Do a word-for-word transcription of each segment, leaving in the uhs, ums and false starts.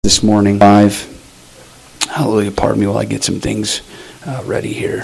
this morning. Five. Hallelujah. Pardon me while I get some things uh, ready here.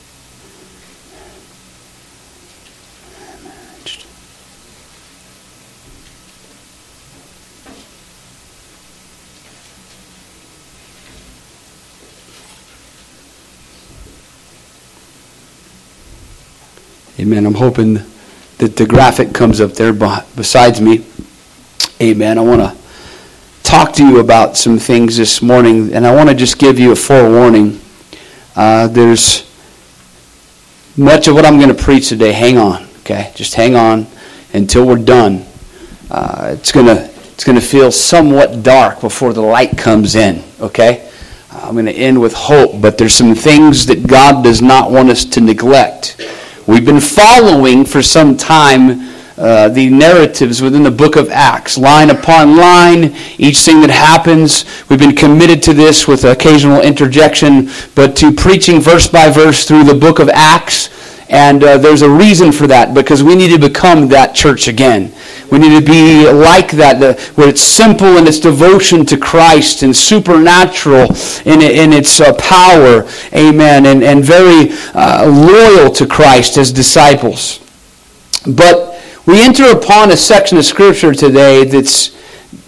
Amen. I'm hoping that the graphic comes up there besides me. Amen. I want to talk to you about some things this morning, and I want to just give you a forewarning. Uh, there's much of what I'm going to preach today. Hang on, okay? Just hang on until we're done. Uh, it's going to it's going to feel somewhat dark before the light comes in, okay? I'm going to end with hope, but there's some things that God does not want us to neglect. We've been following for some time uh, the narratives within the book of Acts, line upon line, each thing that happens. We've been committed to this with occasional interjection, but to preaching verse by verse through the book of Acts. And uh, there's a reason for that, because we need to become that church again. We need to be like that, the, where it's simple in its devotion to Christ and supernatural in, in its uh, power, amen, and, and very uh, loyal to Christ as disciples. But we enter upon a section of Scripture today that's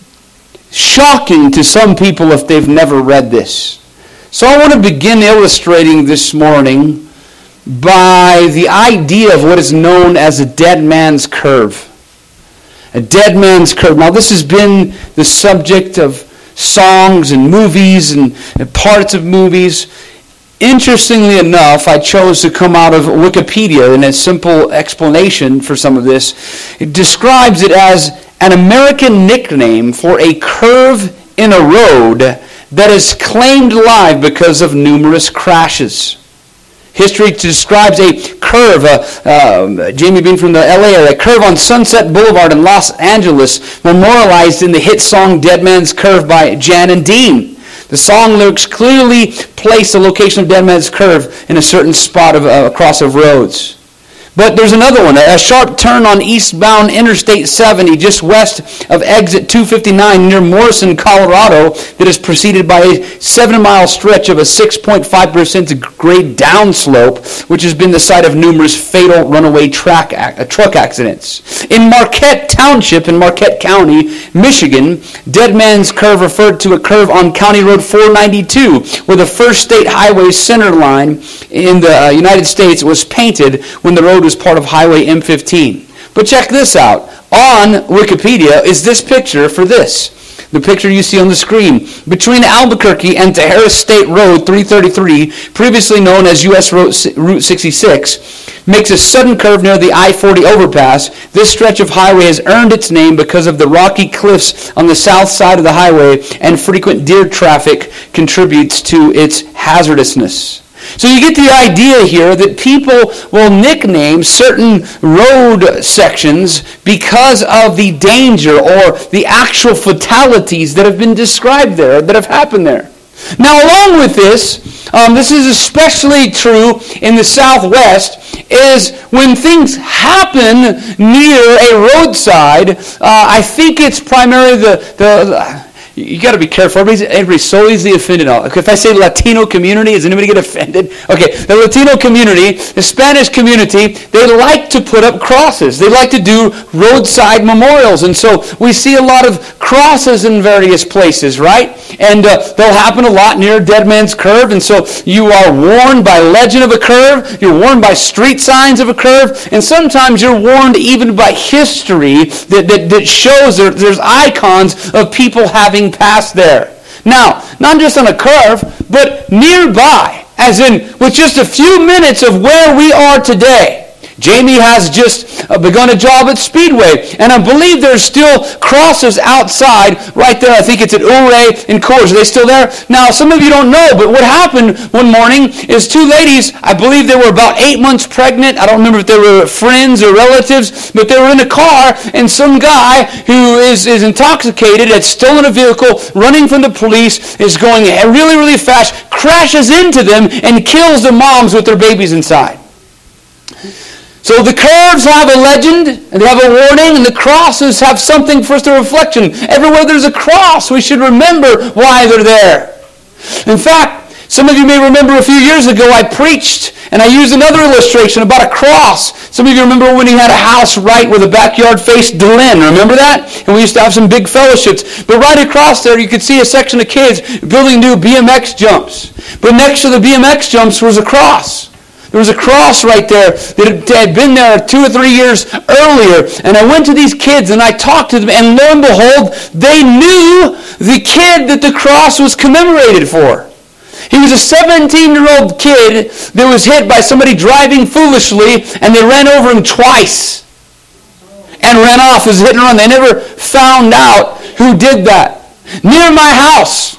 shocking to some people if they've never read this. So I want to begin illustrating this morning by the idea of what is known as a dead man's curve. A dead man's curve. Now, this has been the subject of songs and movies and parts of movies. Interestingly enough, I chose to come out of Wikipedia, and a simple explanation for some of this. It describes it as an American nickname for a curve in a road that is claimed live because of numerous crashes. History describes a curve, uh, uh, Jamie being from the L A area, a curve on Sunset Boulevard in Los Angeles, memorialized in the hit song Dead Man's Curve by Jan and Dean. The song lyrics clearly place the location of Dead Man's Curve in a certain spot of, uh, across of roads. But there's another one, a sharp turn on eastbound Interstate seventy, just west of exit two fifty-nine near Morrison, Colorado, that is preceded by a seven-mile stretch of a six point five percent grade downslope, which has been the site of numerous fatal runaway track ac- uh, truck accidents. In Marquette Township in Marquette County, Michigan, Dead Man's Curve referred to a curve on County Road four ninety-two, where the first state highway center line in the uh, United States was painted when the road was part of Highway M fifteen. But check this out. On Wikipedia is this picture for this. The picture you see on the screen. Between Albuquerque and Tijeras State Road three thirty-three, previously known as U S Route sixty-six, makes a sudden curve near the I forty overpass. This stretch of highway has earned its name because of the rocky cliffs on the south side of the highway, and frequent deer traffic contributes to its hazardousness. So you get the idea here that people will nickname certain road sections because of the danger or the actual fatalities that have been described there, that have happened there. Now, along with this, um, this is especially true in the Southwest, is when things happen near a roadside, uh, I think it's primarily the... the, the You got to be careful. Everybody's, everybody's so easily offended. If I say Latino community, does anybody get offended? Okay, the Latino community, the Spanish community, they like to put up crosses. They like to do roadside memorials. And so we see a lot of crosses in various places, right? And uh, they'll happen a lot near Dead Man's Curve. And so you are warned by legend of a curve. You're warned by street signs of a curve. And sometimes you're warned even by history that, that, that shows there, there's icons of people having passed there. Now, not just on a curve, but nearby, as in with just a few minutes of where we are today. Jamie has just begun a job at Speedway, and I believe there's still crosses outside right there. I think it's at Ouray and Coors. Are they still there? Now, some of you don't know, but what happened one morning is two ladies, I believe they were about eight months pregnant. I don't remember if they were friends or relatives, but they were in a car, and some guy who is, is intoxicated, had stolen a vehicle, running from the police, is going really, really fast, crashes into them, and kills the moms with their babies inside. So the curves have a legend, and they have a warning, and the crosses have something for us to reflection. Everywhere there's a cross, we should remember why they're there. In fact, some of you may remember a few years ago I preached, and I used another illustration about a cross. Some of you remember when he had a house right where the backyard faced DeLynn. Remember that? And we used to have some big fellowships. But right across there, you could see a section of kids building new B M X jumps. But next to the B M X jumps was a cross. There was a cross right there that had been there two or three years earlier. And I went to these kids and I talked to them, and lo and behold, they knew the kid that the cross was commemorated for. He was a seventeen-year-old kid that was hit by somebody driving foolishly, and they ran over him twice and ran off as hit and run. They never found out who did that. Near my house,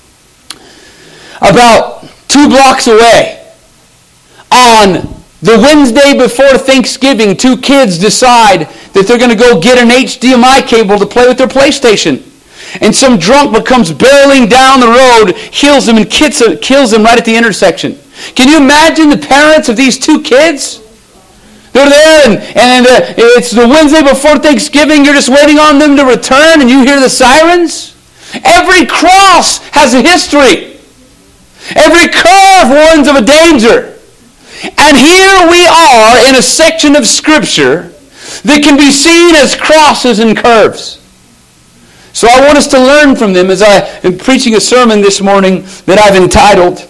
about two blocks away, on the Wednesday before Thanksgiving, two kids decide that they're going to go get an H D M I cable to play with their PlayStation. And some drunk comes barreling down the road, kills them, and kills them right at the intersection. Can you imagine the parents of these two kids? They're there, and, and uh, it's the Wednesday before Thanksgiving. You're just waiting on them to return, and you hear the sirens. Every cross has a history. Every curve warns of a danger. And here we are in a section of Scripture that can be seen as crosses and curves. So I want us to learn from them as I am preaching a sermon this morning that I've entitled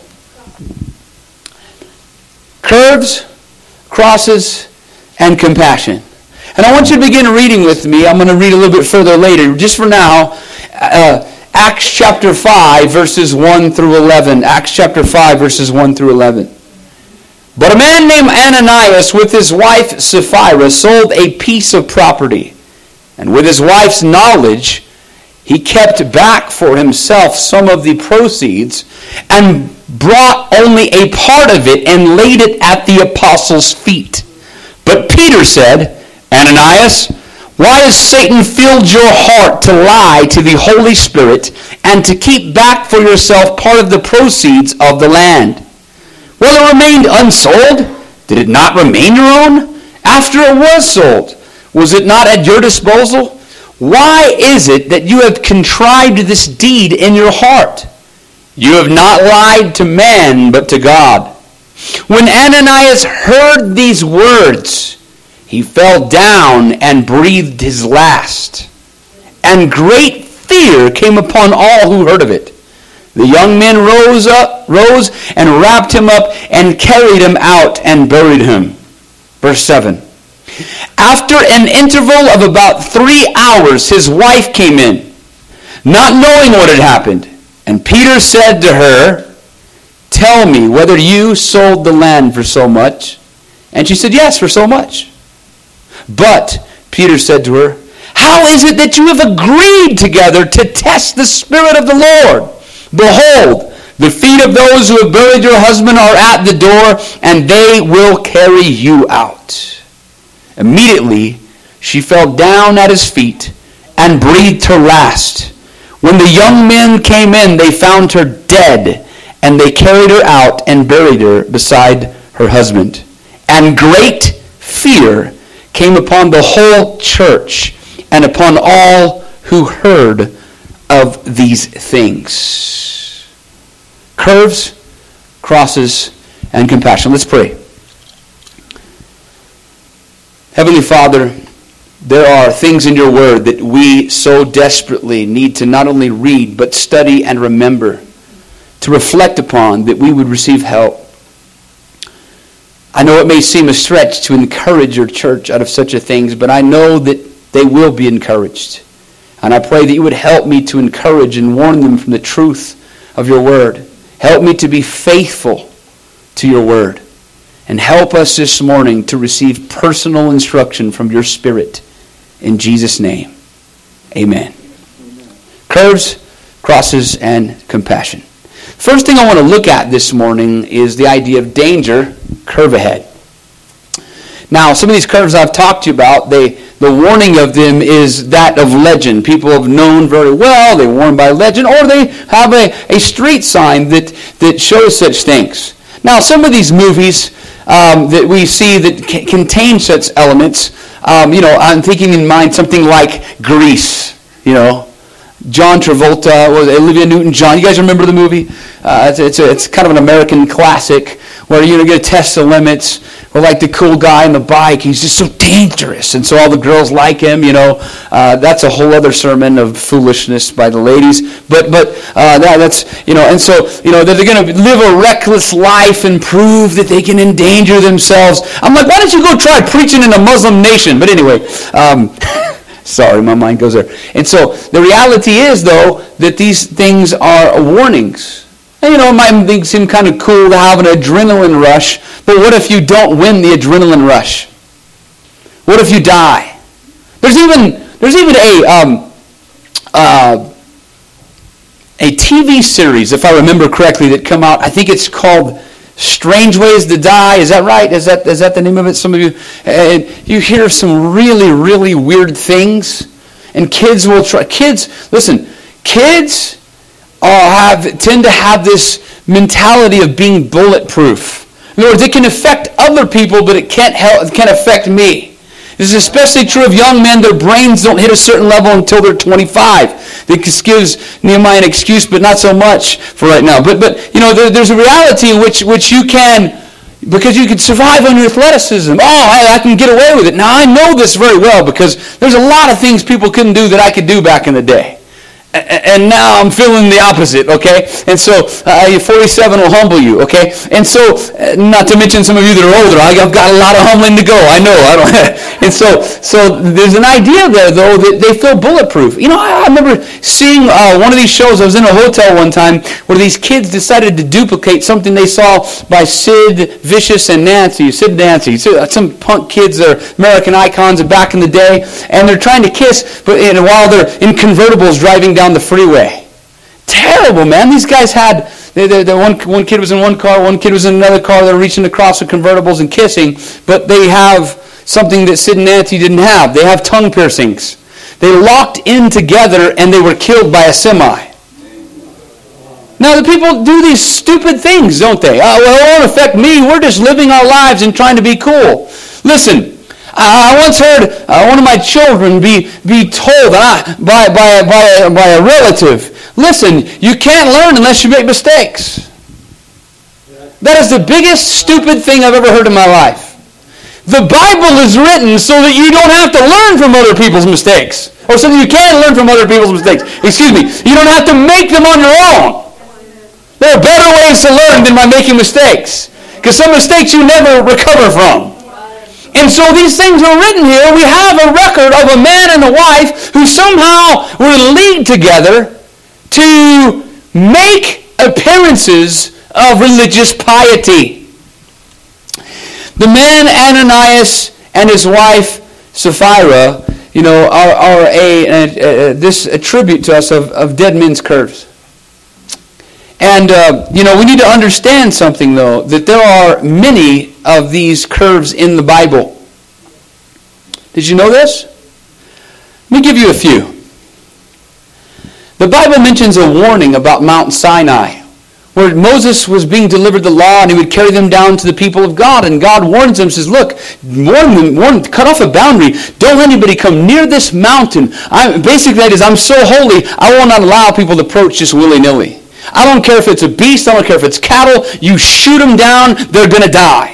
Curves, Crosses, and Compassion. And I want you to begin reading with me. I'm going to read a little bit further later. Just for now, uh, Acts chapter five, verses one through eleven. Acts chapter five, verses one through eleven. But a man named Ananias with his wife Sapphira sold a piece of property. And with his wife's knowledge, he kept back for himself some of the proceeds and brought only a part of it and laid it at the apostles' feet. But Peter said, Ananias, why has Satan filled your heart to lie to the Holy Spirit and to keep back for yourself part of the proceeds of the land? Well, it remained unsold. Did it not remain your own? After it was sold, was it not at your disposal? Why is it that you have contrived this deed in your heart? You have not lied to man, but to God. When Ananias heard these words, he fell down and breathed his last. And great fear came upon all who heard of it. The young men rose up, rose and wrapped him up and carried him out and buried him. Verse seven. After an interval of about three hours, his wife came in, not knowing what had happened. And Peter said to her, tell me whether you sold the land for so much. And she said, yes, for so much. But Peter said to her, how is it that you have agreed together to test the Spirit of the Lord? Behold, the feet of those who have buried your husband are at the door, and they will carry you out. Immediately, she fell down at his feet and breathed her last. When the young men came in, they found her dead, and they carried her out and buried her beside her husband. And great fear came upon the whole church and upon all who heard of these things. Curves, crosses, and compassion. Let's pray. Heavenly Father, there are things in your word that we so desperately need to not only read, but study and remember, to reflect upon, that we would receive help. I know it may seem a stretch to encourage your church out of such a things, but I know that they will be encouraged. And I pray that you would help me to encourage and warn them from the truth of your word. Help me to be faithful to your word. And help us this morning to receive personal instruction from your Spirit. In Jesus' name, amen. Amen. Curves, crosses, and compassion. First thing I want to look at this morning is the idea of danger, curve ahead. Now, some of these curves I've talked to you about, they, the warning of them is that of legend. People have known very well, they warn by legend, or they have a, a street sign that, that shows such things. Now, some of these movies, um, that we see that c- contain such elements. Um, you know, I'm thinking in mind something like Grease, you know. John Travolta, or Olivia Newton-John. You guys remember the movie? Uh, it's, it's, a, it's kind of an American classic where you're going to test the limits. Or like the cool guy on the bike, he's just so dangerous, and so all the girls like him. You know, uh, that's a whole other sermon of foolishness by the ladies. But but uh, that, that's you know, and so you know that they're going to live a reckless life and prove that they can endanger themselves. I'm like, why don't you go try preaching in a Muslim nation? But anyway. Um, Sorry, my mind goes there. And so the reality is, though, that these things are warnings. And, you know, it might seem kind of cool to have an adrenaline rush, but what if you don't win the adrenaline rush? What if you die? There's even there's even a um, uh, a T V series, if I remember correctly, that come out. I think it's called Strange Ways to Die. Is that right? Is that is that the name of it? Some of you, and you hear some really, really weird things, and kids will try. Kids, listen, kids are, have tend to have this mentality of being bulletproof. In other words, it can affect other people, but it can't help. It can't affect me. This is especially true of young men. Their brains don't hit a certain level until they're twenty-five. This gives Nehemiah an excuse, but not so much for right now. But, but you know, there, there's a reality in which, which you can, because you can survive on your athleticism. Oh, hey, I can get away with it. Now, I know this very well because there's a lot of things people couldn't do that I could do back in the day. And now I'm feeling the opposite, okay? And so uh, forty-seven will humble you, okay? And so, uh, not to mention some of you that are older, I've got a lot of humbling to go. I know. I don't. And so, so there's an idea there, though, that they feel bulletproof. You know, I, I remember seeing uh, one of these shows. I was in a hotel one time where these kids decided to duplicate something they saw by Sid Vicious and Nancy. Sid and Nancy, some punk kids that are American icons back in the day, and they're trying to kiss, but and while they're in convertibles driving down the freeway. Terrible, man. These guys had, they, they, they, one, one kid was in one car, one kid was in another car. They're reaching across the convertibles and kissing, but they have something that Sid and Nancy didn't have. They have tongue piercings. They locked in together and they were killed by a semi. Now, the people do these stupid things, don't they? Oh, well, it won't affect me. We're just living our lives and trying to be cool. Listen, I once heard uh, one of my children be, be told uh, by, by, by, by a relative, listen, you can't learn unless you make mistakes. That is the biggest stupid thing I've ever heard in my life. The Bible is written so that you don't have to learn from other people's mistakes. Or so that you can learn from other people's mistakes. Excuse me. You don't have to make them on your own. There are better ways to learn than by making mistakes. Because some mistakes you never recover from. And so these things are written here. We have a record of a man and a wife who somehow were in league together to make appearances of religious piety. The man Ananias and his wife Sapphira, you know, are, are a, a, a this a tribute to us of, of dead men's curves. And, uh, you know, we need to understand something, though, that there are many of these curves in the Bible. Did you know this? Let me give you a few. The Bible mentions a warning about Mount Sinai, where Moses was being delivered the law, and he would carry them down to the people of God. And God warns them, says, look, warn them, warn, cut off a boundary. Don't let anybody come near this mountain. I'm, basically, that is, I'm so holy, I will not allow people to approach just willy-nilly. I don't care if it's a beast. I don't care if it's cattle. You shoot them down, they're going to die.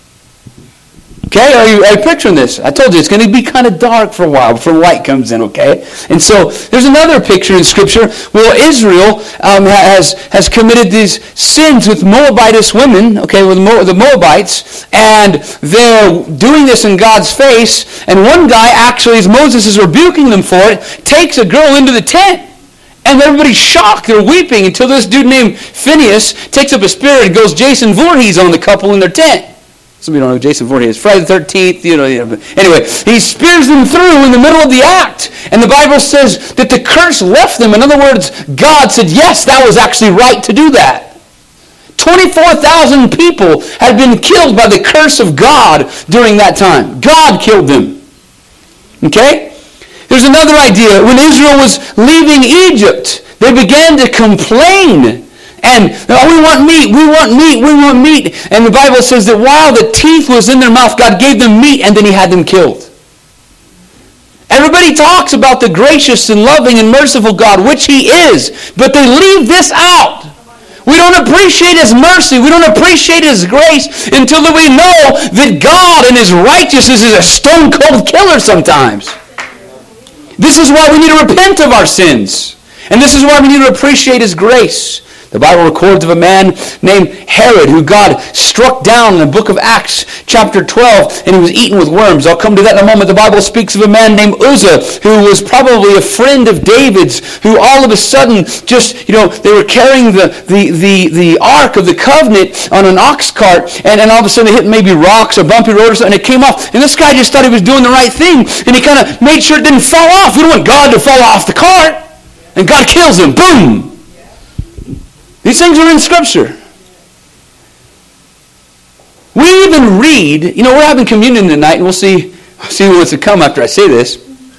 Okay? Are you, are you picturing this? I told you it's going to be kind of dark for a while before light comes in, okay? And so there's another picture in Scripture where Israel um, has, has committed these sins with Moabitess women, okay, with Mo- the Moabites, and they're doing this in God's face, and one guy actually, as Moses is rebuking them for it, takes a girl into the tent. And everybody's shocked. They're weeping until this dude named Phineas takes up a spear and goes Jason Voorhees on the couple in their tent. Some of you don't know who Jason Voorhees is. Friday the thirteenth, you know. You know. Anyway, he spears them through in the middle of the act. And the Bible says that the curse left them. In other words, God said, yes, that was actually right to do that. twenty-four thousand people had been killed by the curse of God during that time. God killed them. Okay? There's another idea. When Israel was leaving Egypt, they began to complain. And oh, we want meat, we want meat, we want meat. And the Bible says that while the teeth was in their mouth, God gave them meat and then he had them killed. Everybody talks about the gracious and loving and merciful God, which he is, but they leave this out. We don't appreciate his mercy. We don't appreciate his grace until we know that God in his righteousness is a stone-cold killer sometimes. This is why we need to repent of our sins. And this is why we need to appreciate his grace. The Bible records of a man named Herod who God struck down in the book of Acts chapter twelve, and he was eaten with worms. I'll come to that in a moment. The Bible speaks of a man named Uzzah who was probably a friend of David's, who all of a sudden just, you know, they were carrying the, the, the, the Ark of the Covenant on an ox cart, and, and all of a sudden they hit maybe rocks or bumpy road or something, and it came off. And this guy just thought he was doing the right thing, and he kind of made sure it didn't fall off. We don't want God to fall off the cart. And God kills him. Boom! These things are in Scripture. We even read, you know, we're having communion tonight, and we'll see, see what's to come after I say this.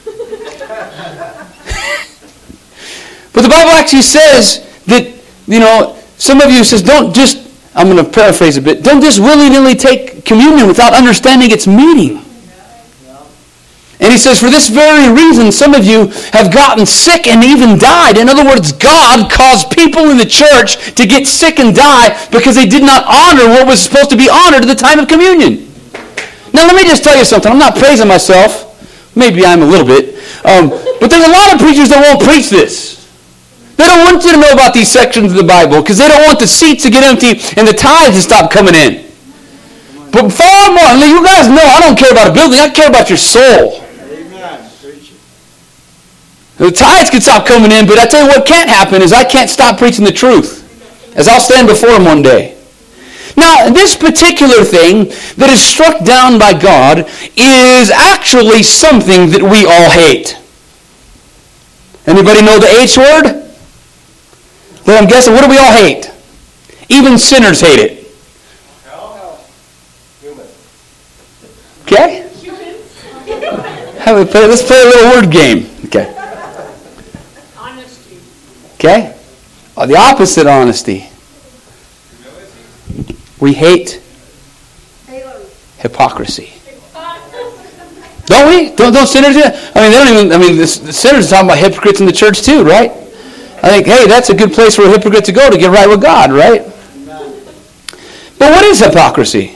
But the Bible actually says that, you know, some of you says, don't just, I'm going to paraphrase a bit, don't just willy-nilly take communion without understanding its meaning. And he says, for this very reason, some of you have gotten sick and even died. In other words, God caused people in the church to get sick and die because they did not honor what was supposed to be honored at the time of communion. Now, let me just tell you something. I'm not praising myself. Maybe I'm a little bit. Um, but there's a lot of preachers that won't preach this. They don't want you to know about these sections of the Bible because they don't want the seats to get empty and the tithes to stop coming in. But far more, I mean, you guys know I don't care about a building. I care about your soul. The tithes can stop coming in, but I tell you what can't happen is I can't stop preaching the truth, as I'll stand before him one day. Now, this particular thing that is struck down by God is actually something that we all hate. Anybody know the H word? Then I'm guessing, what do we all hate? Even sinners hate it. Okay? Let's play a little word game. Okay. Okay? Oh, the opposite of honesty. We hate hypocrisy. Don't we? Don't, don't sinners do that? I mean, they don't even, I mean, the sinners are talking about hypocrites in the church too, right? I think, hey, that's a good place for a hypocrite to go to get right with God, right? But what is hypocrisy?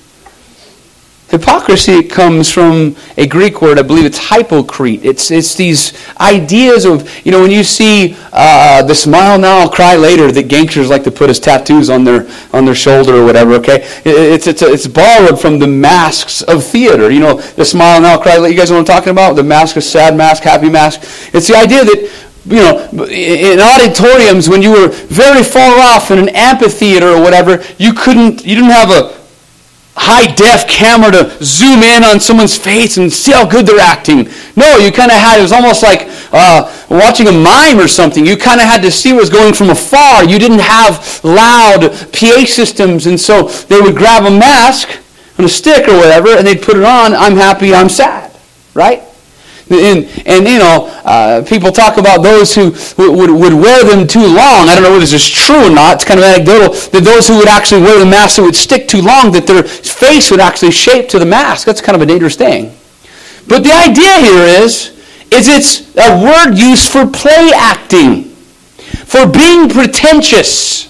Hypocrisy comes from a Greek word, I believe it's hypocrite. It's it's these ideas of, you know, when you see uh, the smile now, cry later that gangsters like to put as tattoos on their on their shoulder or whatever, okay? It's it's it's borrowed from the masks of theater. You know, the smile now, cry later. You guys know what I'm talking about? The mask is sad mask, happy mask. It's the idea that, you know, in auditoriums, when you were very far off in an amphitheater or whatever, you couldn't, you didn't have a high-def camera to zoom in on someone's face and see how good they're acting. No, you kind of had, it was almost like uh, watching a mime or something. You kind of had to see what was going from afar. You didn't have loud P A systems, and so they would grab a mask on a stick or whatever, and they'd put it on, I'm happy, I'm sad, right? And, and you know, uh, people talk about those who would, would wear them too long. I don't know whether this is true or not. It's kind of anecdotal. That those who would actually wear the mask that would stick too long, that their face would actually shape to the mask. That's kind of a dangerous thing. But the idea here is, is it's a word used for play acting, for being pretentious.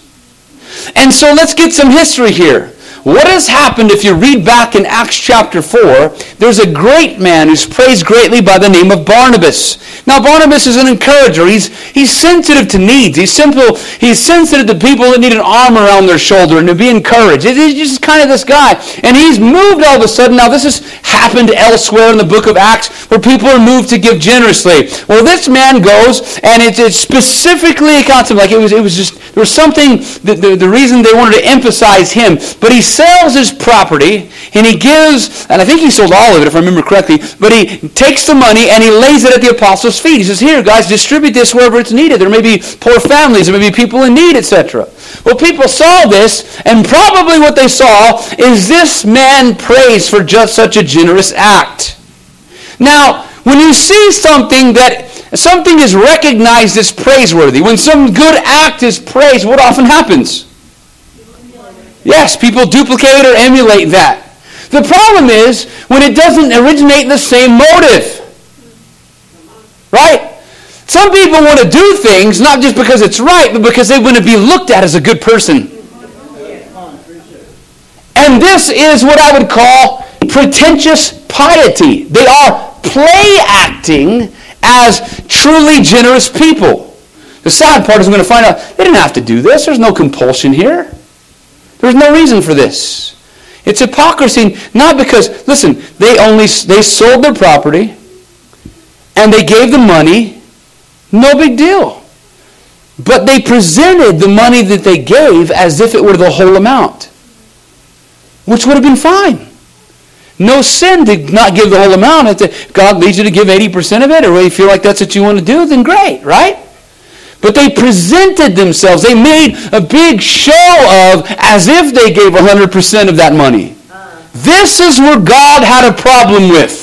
And so let's get some history here. What has happened if you read back in Acts chapter four, there's a great man who's praised greatly by the name of Barnabas. Now Barnabas is an encourager. He's he's sensitive to needs. He's simple. He's sensitive to people that need an arm around their shoulder and to be encouraged. He's just kind of this guy. And he's moved all of a sudden. Now this has happened elsewhere in the book of Acts where people are moved to give generously. Well, this man goes and it's, it's specifically a concept. Like it was, it was just, there was something, that the, the reason they wanted to emphasize him. But he sells his property, and he gives, and I think he sold all of it if I remember correctly, but he takes the money and he lays it at the apostles' feet. He says, here guys, distribute this wherever it's needed. There may be poor families, there may be people in need, et cetera. Well, people saw this, and probably what they saw is this man praised for just such a generous act. Now, when you see something that something is recognized as praiseworthy, when some good act is praised, what often happens? Yes, people duplicate or emulate that. The problem is when it doesn't originate in the same motive. Right? Some people want to do things not just because it's right, but because they want to be looked at as a good person. And this is what I would call pretentious piety. They are play acting as truly generous people. The sad part is I'm going to find out they didn't have to do this. There's no compulsion here. There's no reason for this. It's hypocrisy, not because, listen, they only they sold their property and they gave the money. No big deal. But they presented the money that they gave as if it were the whole amount, which would have been fine. No sin to not give the whole amount. If God leads you to give eighty percent of it, or you feel like that's what you want to do, then great, right? But they presented themselves. They made a big show of as if they gave one hundred percent of that money. This is where God had a problem with.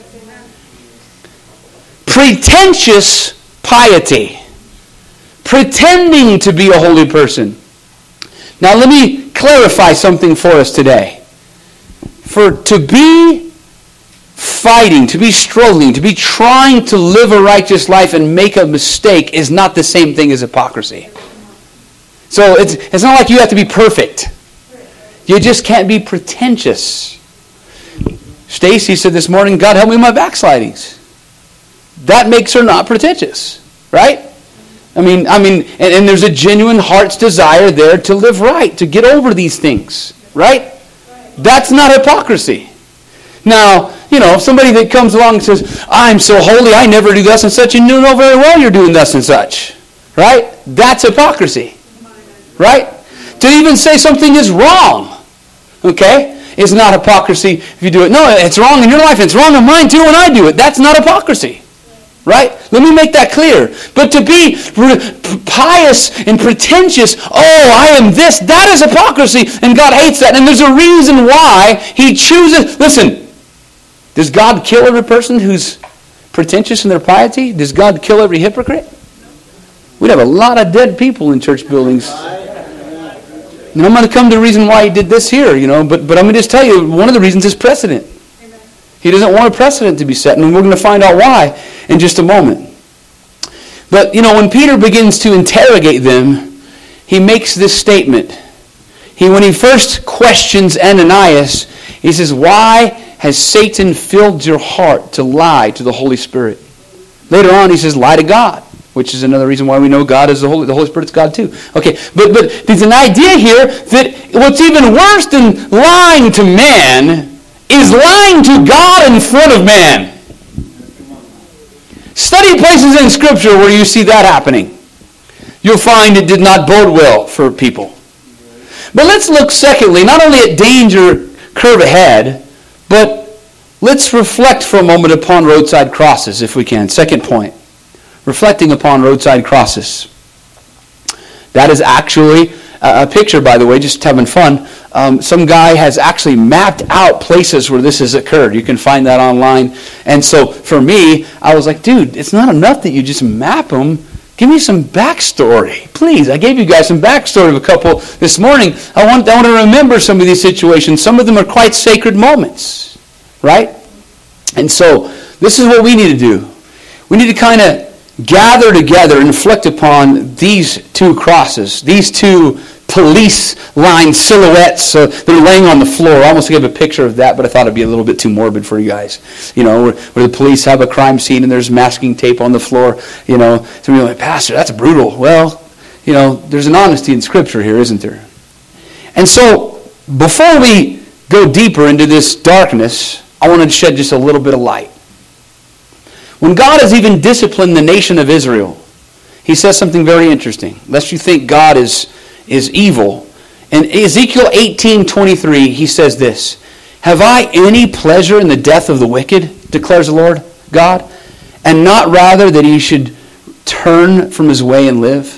Pretentious piety. Pretending to be a holy person. Now let me clarify something for us today. For to be fighting, to be struggling, to be trying to live a righteous life and make a mistake is not the same thing as hypocrisy. So it's, it's not like you have to be perfect. You just can't be pretentious. Stacy said this morning, God help me with my backslidings. That makes her not pretentious, right? I mean, I mean, and, and there's a genuine heart's desire there to live right, to get over these things, right? That's not hypocrisy. Now, you know, somebody that comes along and says, I'm so holy, I never do thus and such, and you know very well you're doing thus and such, right? That's hypocrisy, right? To even say something is wrong, okay, is not hypocrisy if you do it. No, it's wrong in your life, it's wrong in mine too when I do it. That's not hypocrisy. Right? Let me make that clear. But to be pious and pretentious, oh, I am this, that is hypocrisy, and God hates that. And there's a reason why He chooses. Listen, does God kill every person who's pretentious in their piety? Does God kill every hypocrite? We'd have a lot of dead people in church buildings. And I'm going to come to the reason why He did this here, you know, but, but I'm going to just tell you, one of the reasons is precedent. He doesn't want a precedent to be set, and we're going to find out why in just a moment. But, you know, when Peter begins to interrogate them, he makes this statement. He, when he first questions Ananias, he says, why has Satan filled your heart to lie to the Holy Spirit? Later on, he says, lie to God, which is another reason why we know God is the Holy, the Holy Spirit's God too. Okay, but, but there's an idea here that what's even worse than lying to man is lying to God in front of man. Study places in Scripture where you see that happening. You'll find it did not bode well for people. But let's look secondly, not only at danger curve ahead, but let's reflect for a moment upon roadside crosses, if we can. Second point, reflecting upon roadside crosses. That is actually a picture, by the way, just having fun. Um, some guy has actually mapped out places where this has occurred. You can find that online. And so for me, I was like, dude, it's not enough that you just map them. Give me some backstory, please. I gave you guys some backstory of a couple this morning. I want, I want to remember some of these situations. Some of them are quite sacred moments, right? And so this is what we need to do. We need to kind of gather together and reflect upon these two crosses, these two police line silhouettes. Uh, they're laying on the floor. I almost gave a picture of that, but I thought it'd be a little bit too morbid for you guys. You know, where, where the police have a crime scene and there's masking tape on the floor. You know, some people are like, Pastor, that's brutal. Well, you know, there's an honesty in Scripture here, isn't there? And so, before we go deeper into this darkness, I want to shed just a little bit of light. When God has even disciplined the nation of Israel, He says something very interesting. Lest you think God is is evil. In Ezekiel eighteen twenty-three, he says this, have I any pleasure in the death of the wicked, declares the Lord God, and not rather that he should turn from his way and live?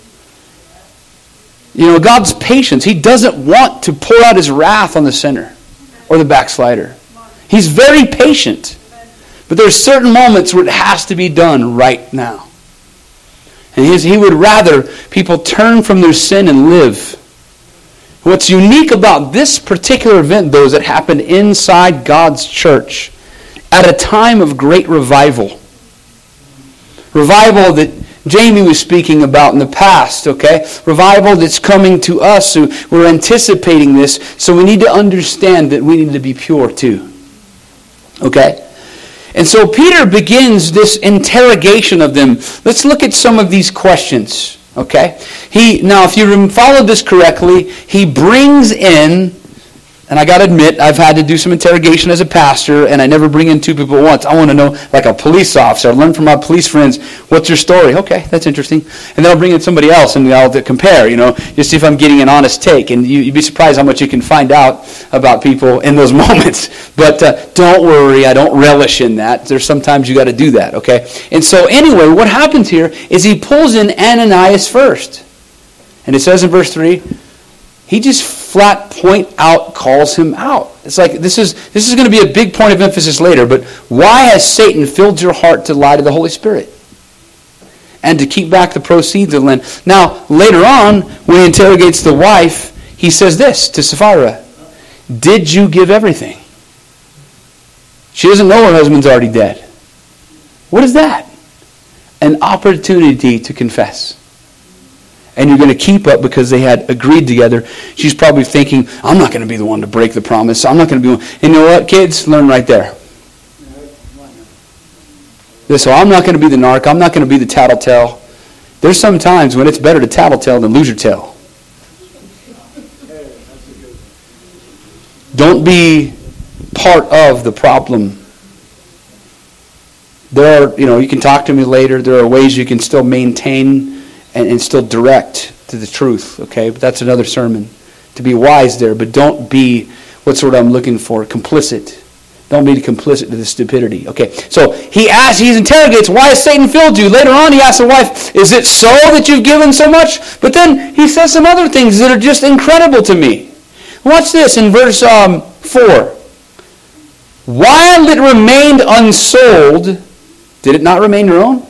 You know, God's patience. He doesn't want to pour out his wrath on the sinner or the backslider. He's very patient. But there's certain moments where it has to be done right now. And his, he would rather people turn from their sin and live. What's unique about this particular event, though, is it happened inside God's church at a time of great revival. Revival that Jamie was speaking about in the past, okay? Revival that's coming to us, so we're anticipating this, so we need to understand that we need to be pure too. Okay? And so Peter begins this interrogation of them. Let's look at some of these questions, okay? He now, if you followed this correctly, he brings in, and I got to admit, I've had to do some interrogation as a pastor, and I never bring in two people at once. I want to know, like a police officer, I learn from my police friends, what's your story? Okay, that's interesting. And then I'll bring in somebody else, and I'll compare, you know, just see if I'm getting an honest take. And you, you'd be surprised how much you can find out about people in those moments. But uh, don't worry, I don't relish in that. There's sometimes you got to do that, okay? And so anyway, what happens here is he pulls in Ananias first. And it says in verse three, he just flat point out calls him out. It's like this is this is going to be a big point of emphasis later, but why has Satan filled your heart to lie to the Holy Spirit and to keep back the proceeds of the land? Now, later on, when he interrogates the wife, he says this to Sapphira, did you give everything? She doesn't know her husband's already dead. What is that? An opportunity to confess. And you're going to keep up because they had agreed together. She's probably thinking, I'm not going to be the one to break the promise. I'm not going to be one. And you know what, kids? Learn right there. So I'm not going to be the narc. I'm not going to be the tattletale. There's some times when it's better to tattletale than lose your tail. Don't be part of the problem. There are, you know, you can talk to me later. There are ways you can still maintain And, and still direct to the truth, okay? But that's another sermon. To be wise there, but don't be, what's the word I'm looking for? Complicit. Don't be complicit to the stupidity. Okay, so he asks, he interrogates, why has Satan filled you? Later on, he asks the wife, is it so that you've given so much? But then he says some other things that are just incredible to me. Watch this in verse um, four. While it remained unsold, did it not remain your own?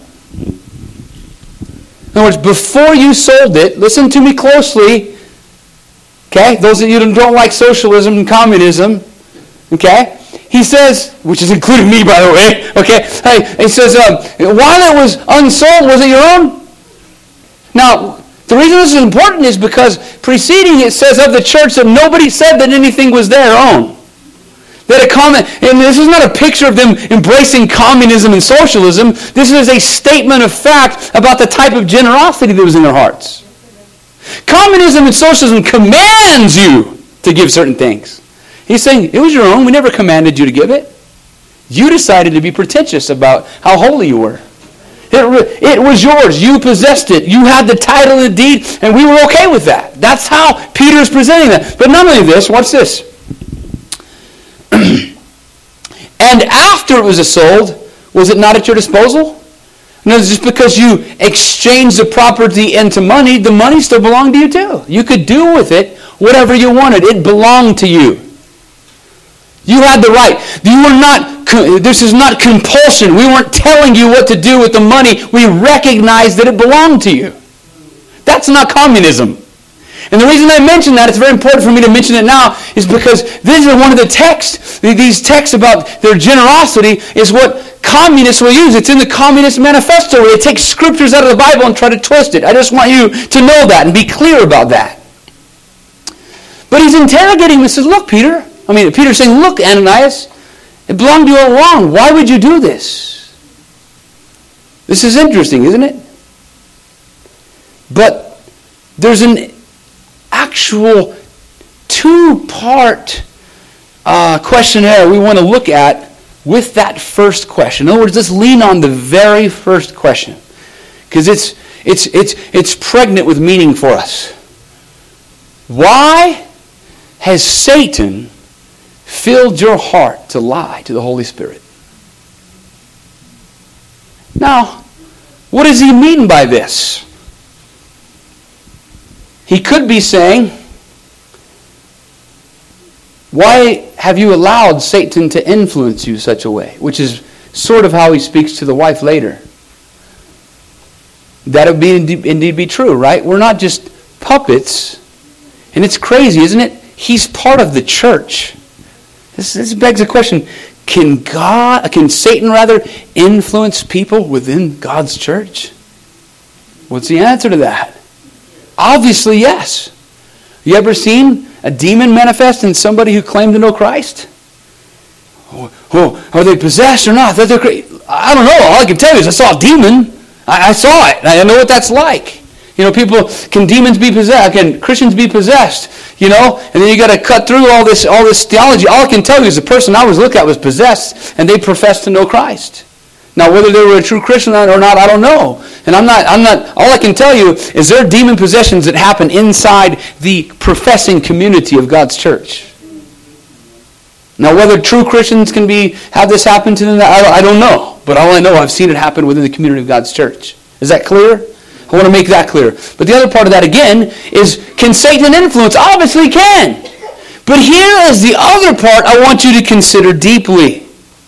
In other words, before you sold it, listen to me closely, okay? Those of you who don't like socialism and communism, okay? He says, which is including me, by the way, okay? Hey, he says, um, while it was unsold, was it your own? Now, the reason this is important is because preceding it says of the church that nobody said that anything was their own. That a comment, and this is not a picture of them embracing communism and socialism. This is a statement of fact about the type of generosity that was in their hearts. Communism and socialism commands you to give certain things. He's saying, it was your own. We never commanded you to give it. You decided to be pretentious about how holy you were. It, it was yours. You possessed it. You had the title and the deed, and we were okay with that. That's how Peter is presenting that. But not only this, watch this. And after it was sold, was it not at your disposal? No, just because you exchanged the property into money, the money still belonged to you too. You could do with it whatever you wanted. It belonged to you. You had the right. You were not. This is not compulsion. We weren't telling you what to do with the money. We recognized that it belonged to you. That's not communism. And the reason I mention that, it's very important for me to mention it now, is because these are one of the texts, these texts about their generosity is what communists will use. It's in the Communist Manifesto where they take scriptures out of the Bible and try to twist it. I just want you to know that and be clear about that. But he's interrogating him and says, look, Peter. I mean, Peter's saying, look, Ananias, it belonged to you all along. Why would you do this? This is interesting, isn't it? But there's an actual two-part uh, questionnaire we want to look at with that first question. In other words, let's lean on the very first question, because it's it's it's it's pregnant with meaning for us. Why has Satan filled your heart to lie to the Holy Spirit? Now, what does he mean by this? He could be saying, why have you allowed Satan to influence you such a way? Which is sort of how he speaks to the wife later. That would be indeed, indeed be true, right? We're not just puppets. And it's crazy, isn't it? He's part of the church. This, this begs the question, can God, can Satan rather, influence people within God's church? What's the answer to that? Obviously, yes. You ever seen a demon manifest in somebody who claimed to know Christ? Oh, oh, are they possessed or not? They're cra- I don't know. All I can tell you is I saw a demon. I, I saw it. I know what that's like. You know, people, can demons be possessed? Can Christians be possessed? You know, and then you got to cut through all this, all this theology. All I can tell you is the person I was looking at was possessed, and they professed to know Christ. Now, whether they were a true Christian or not, I don't know. And I'm not, I'm not, all I can tell you is there are demon possessions that happen inside the professing community of God's church. Now, whether true Christians can be, have this happen to them, I, I don't know. But all I know, I've seen it happen within the community of God's church. Is that clear? I want to make that clear. But the other part of that, again, is can Satan influence? Obviously can. But here is the other part I want you to consider deeply.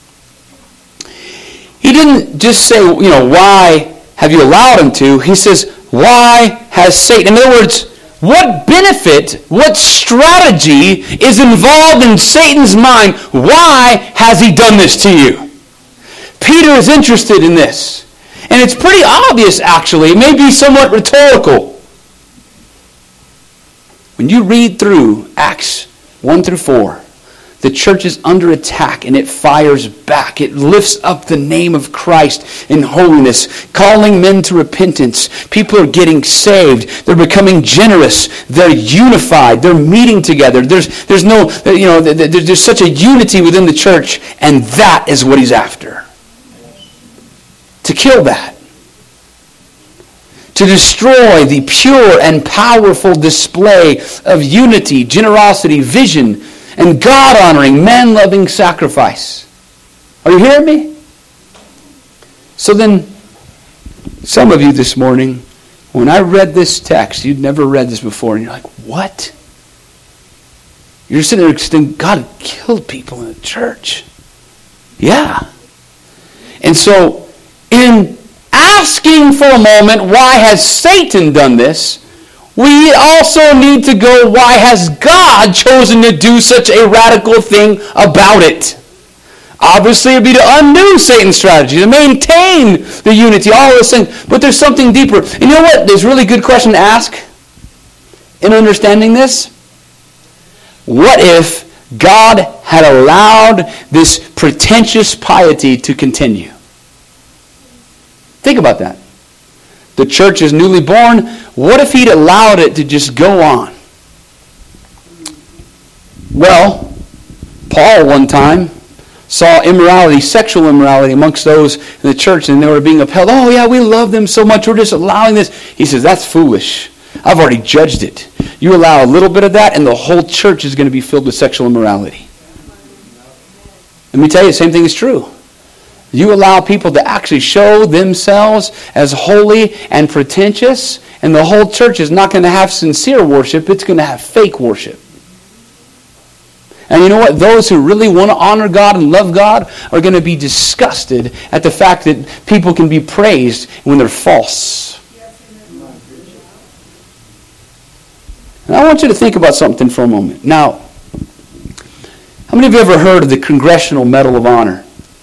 He didn't just say, you know, why have you allowed him to? He says, why has Satan? In other words, what benefit, what strategy is involved in Satan's mind? Why has he done this to you? Peter is interested in this. And it's pretty obvious, actually. It may be somewhat rhetorical. When you read through Acts one through four, the church is under attack and it fires back. It lifts up the name of Christ in holiness, calling men to repentance. People are getting saved. They're becoming generous. They're unified. They're meeting together. There's, there's no, you know, there's such a unity within the church, and that is what he's after. To kill that. To destroy the pure and powerful display of unity, generosity, vision, and God-honoring, man-loving sacrifice. Are you hearing me? So then, some of you this morning, when I read this text, you'd never read this before, and you're like, what? You're sitting there saying, God killed people in the church. Yeah. And so, in asking for a moment, why has Satan done this? We also need to go, why has God chosen to do such a radical thing about it? Obviously, it would be to undo Satan's strategy, to maintain the unity, all those things. But there's something deeper. And you know what? There's a really good question to ask in understanding this. What if God had allowed this pretentious piety to continue? Think about that. The church is newly born. What if he'd allowed it to just go on? Well, Paul one time saw immorality, sexual immorality amongst those in the church, and they were being upheld. Oh yeah, we love them so much, we're just allowing this. He says, that's foolish. I've already judged it. You allow a little bit of that, and the whole church is going to be filled with sexual immorality. Let me tell you, the same thing is true. You allow people to actually show themselves as holy and pretentious, and the whole church is not going to have sincere worship, it's going to have fake worship. And you know what? Those who really want to honor God and love God are going to be disgusted at the fact that people can be praised when they're false. And I want you to think about something for a moment. Now, how many of you ever heard of the Congressional Medal of Honor?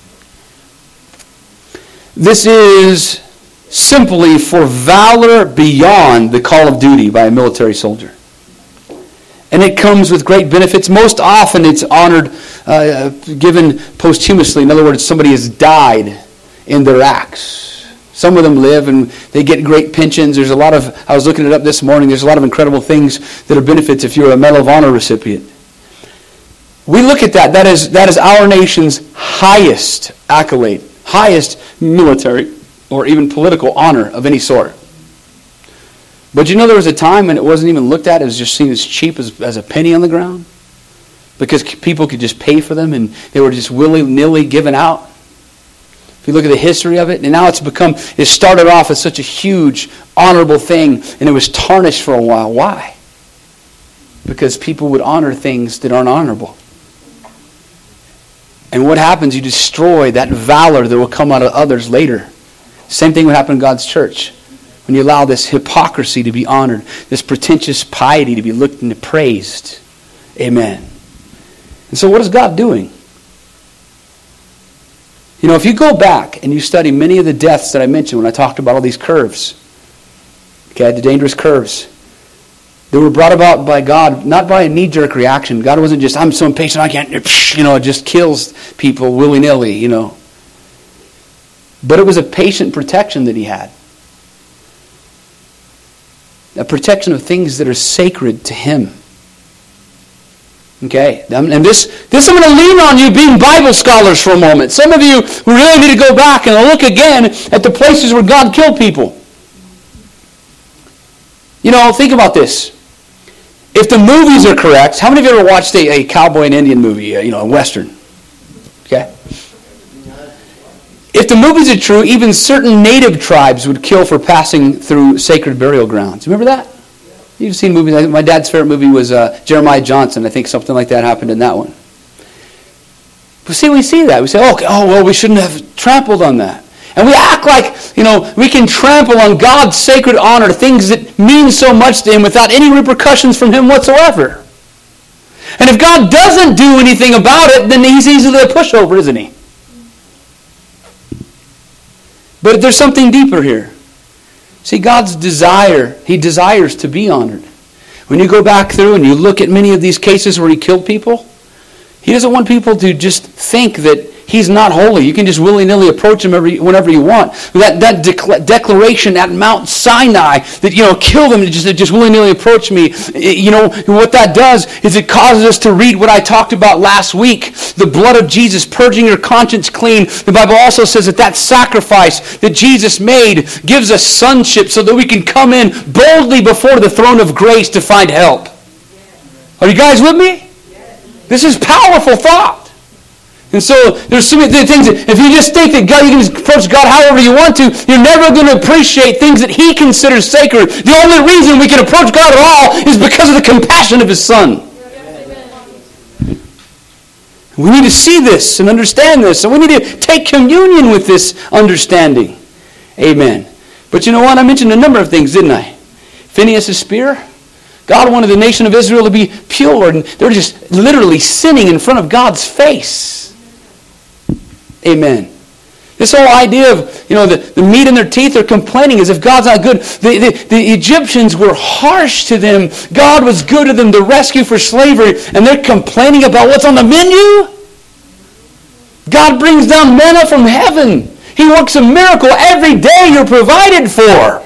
This is simply for valor beyond the call of duty by a military soldier. And it comes with great benefits. Most often it's honored, uh, given posthumously. In other words, somebody has died in their acts. Some of them live and they get great pensions. There's a lot of, I was looking it up this morning, there's a lot of incredible things that are benefits if you're a Medal of Honor recipient. We look at that, that is, that is our nation's highest accolade, highest military or even political honor of any sort. But you know there was a time when it wasn't even looked at, it was just seen as cheap as, as a penny on the ground? Because people could just pay for them and they were just willy-nilly given out. If you look at the history of it, and now it's become, it started off as such a huge, honorable thing, and it was tarnished for a while. Why? Because people would honor things that aren't honorable. And what happens? You destroy that valor that will come out of others later. Same thing would happen in God's church. When you allow this hypocrisy to be honored, this pretentious piety to be looked and praised. Amen. And so what is God doing? You know, if you go back and you study many of the deaths that I mentioned when I talked about all these curves, okay, the dangerous curves, they were brought about by God, not by a knee-jerk reaction. God wasn't just, I'm so impatient, I can't, you know, it just kills people willy-nilly, you know. But it was a patient protection that he had. A protection of things that are sacred to him. Okay, and this, this I'm going to lean on you being Bible scholars for a moment. Some of you who really need to go back and look again at the places where God killed people. You know, think about this. If the movies are correct, how many of you ever watched a, a cowboy and Indian movie, uh, you know, a Western? Okay. If the movies are true, even certain native tribes would kill for passing through sacred burial grounds. Remember that? You've seen movies. My dad's favorite movie was uh, Jeremiah Johnson. I think something like that happened in that one. But see, we see that. We say, oh, okay, oh, well, we shouldn't have trampled on that. And we act like, you know, we can trample on God's sacred honor, things that mean so much to him without any repercussions from him whatsoever. And if God doesn't do anything about it, then he's easily a pushover, isn't he? But there's something deeper here. See, God's desire, he desires to be honored. When you go back through and you look at many of these cases where he killed people, he doesn't want people to just think that he's not holy. You can just willy-nilly approach him every, whenever you want. That, that decla- declaration at Mount Sinai that, you know, kill them and just, just willy-nilly approach me. It, you know, what that does is it causes us to read what I talked about last week. The blood of Jesus purging your conscience clean. The Bible also says that that sacrifice that Jesus made gives us sonship so that we can come in boldly before the throne of grace to find help. Are you guys with me? This is powerful thought. And so there's so many things that if you just think that God, you can just approach God however you want to, you're never going to appreciate things that he considers sacred. The only reason we can approach God at all is because of the compassion of his Son. We need to see this and understand this. And we need to take communion with this understanding. Amen. But you know what? I mentioned a number of things, didn't I? Phinehas' spear. God wanted the nation of Israel to be pure, and they're just literally sinning in front of God's face. Amen. This whole idea of, you know, the, the meat in their teeth, they're complaining as if God's not good. The, the, the Egyptians were harsh to them. God was good to them, the rescue for slavery, and they're complaining about what's on the menu? God brings down manna from heaven. He works a miracle every day you're provided for.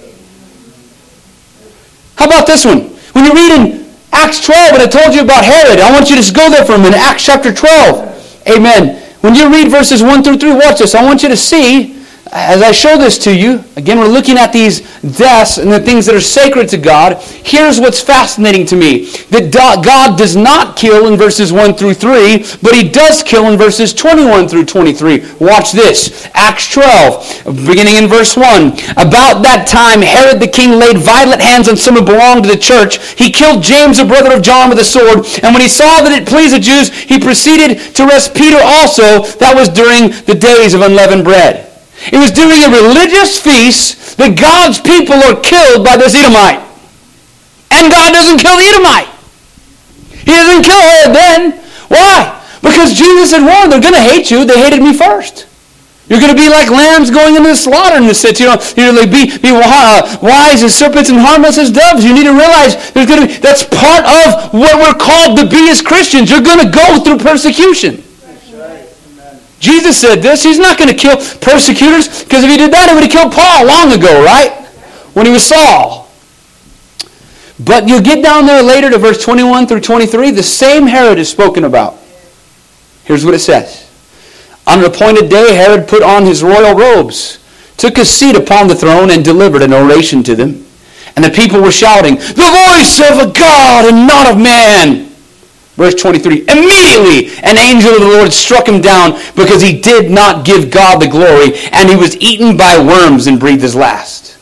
How about this one? When you read in Acts twelve, and I told you about Herod, I want you to just go there for a minute. Acts chapter twelve. Amen. When you read verses one through three, watch this. I want you to see, as I show this to you, again, we're looking at these deaths and the things that are sacred to God. Here's what's fascinating to me. That God does not kill in verses one through three, but he does kill in verses twenty-one through twenty-three. Watch this. Acts twelve, beginning in verse one. About that time, Herod the king laid violent hands on some who belonged to the church. He killed James, the brother of John, with a sword. And when he saw that it pleased the Jews, he proceeded to arrest Peter also. That was during the days of unleavened bread. It was during a religious feast that God's people are killed by this Edomite. And God doesn't kill the Edomite. He doesn't kill Herod then. Why? Because Jesus had warned, they're going to hate you. They hated me first. You're going to be like lambs going into the slaughter in the city. You know, you're like be, be wise as serpents and harmless as doves. You need to realize there's going to be, that's part of what we're called to be as Christians. You're going to go through persecution. Jesus said this. He's not going to kill persecutors, because if he did that, he would have killed Paul long ago, right? When he was Saul. But you get down there later to verse twenty-one through twenty-three, the same Herod is spoken about. Here's what it says. On an appointed day, Herod put on his royal robes, took his seat upon the throne, and delivered an oration to them. And the people were shouting, "The voice of a God and not of man." Verse twenty-three, immediately an angel of the Lord struck him down because he did not give God the glory, and he was eaten by worms and breathed his last.